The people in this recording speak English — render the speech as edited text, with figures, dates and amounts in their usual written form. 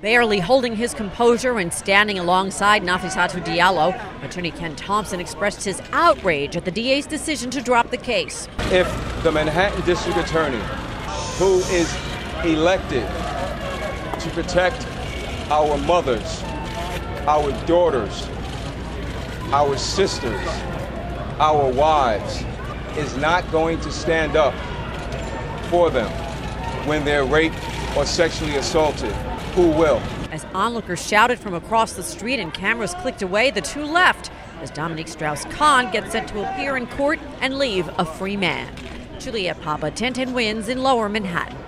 Barely holding his composure and standing alongside Nafissatou Diallo, attorney Ken Thompson expressed his outrage at the DA's decision to drop the case. If the Manhattan District Attorney, who is elected to protect our mothers, our daughters, our sisters, our wives, is not going to stand up for them when they're raped or sexually assaulted, who will? As onlookers shouted from across the street and cameras clicked away, the two left as Dominique Strauss-Kahn gets set to appear in court and leave a free man. Juliette Papa, 1010 Wins in Lower Manhattan.